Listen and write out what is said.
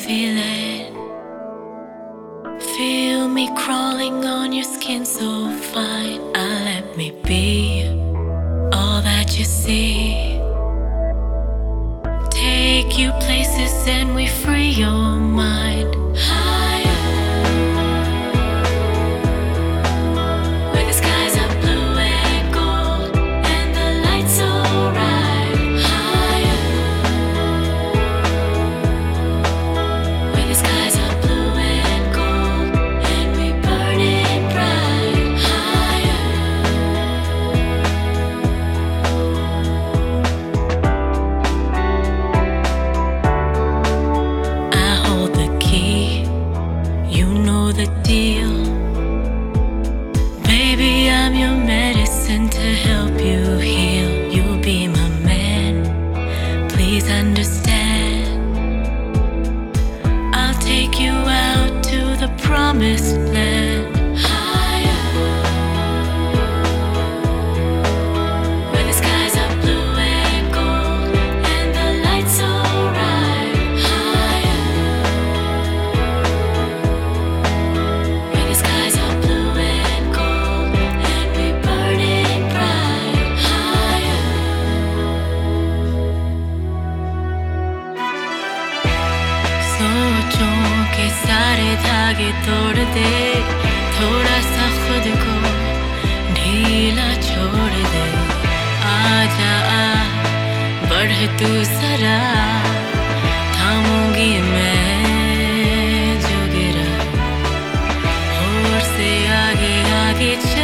feel it. Feel me crawling on your skin so fine. Let me be all that you see. Take you places and we free your mind. Higher, where the skies are blue and gold and the lights so bright. Higher, where the skies are blue and gold and we burn it bright. Higher, I hold the key, you know the deal. Baby, I'm your medicine to help you heal. You'll be my man, please understand. I'll take you out to the promised land. Higher, where the skies are blue and gold and the lights so bright. Higher, where the skies are blue and gold and we burn it bright. Higher, सोचों के सारे धागे तोड़ दे, थोड़ा सा खुद को ढीला छोड़ दे. आजा आ, बढ़ तू जरा, थामूंगी मैं जो गिरा. होर से आगे आगे